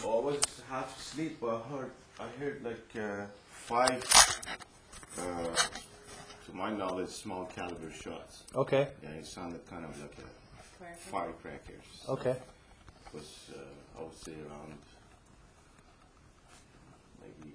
I was half asleep, but I heard like five, to my knowledge, small caliber shots. Okay. Yeah, it sounded kind of like a firecrackers. Okay. It was, I would say, around maybe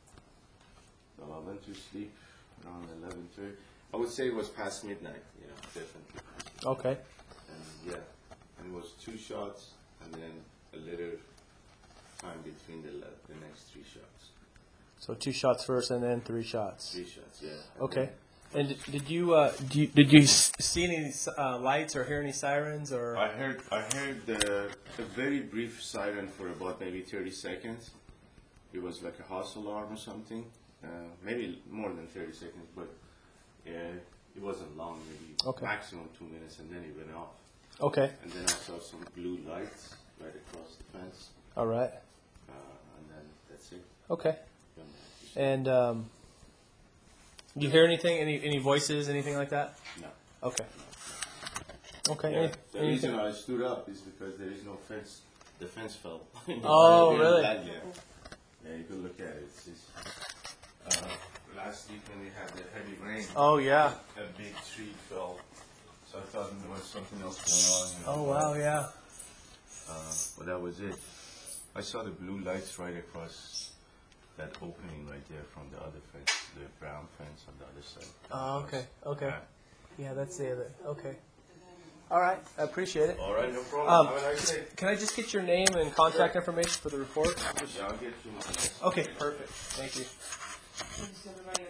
11 to sleep, around 11:30. I would say it was past midnight, definitely. Okay. And and it was two shots, and then a little time between the next three shots. So 2 shots first, and then 3 shots. 3 shots, yeah. Okay. And did you see any lights or hear any sirens or? I heard a very brief siren for about maybe 30 seconds. It was like a house alarm or something. Maybe more than 30 seconds, but it wasn't long, maybe maximum 2 minutes, and then it went off. Okay. And then I saw some blue lights right across the fence, All right. and then that's it. Okay. And you hear anything? Any voices? Anything like that? No. Okay. Okay. Yeah, the anything? reason I stood up is because there is no fence. The fence fell. Oh, really? Yeah, you can look at it. It's just, last week when we had the heavy rain, Oh yeah. a big tree fell. So I thought there was something else going on. Oh wow. Yeah. But that was it. I saw the blue lights right across that opening right there from the other fence, the brown fence on the other side. Oh, okay. Okay. Yeah. Yeah, that's the other. Okay. All right. I appreciate it. All right, no problem. Have a nice day. Can I just get your name and contact information for the report? Yeah, I'll get you my. Okay. Perfect. Thank you.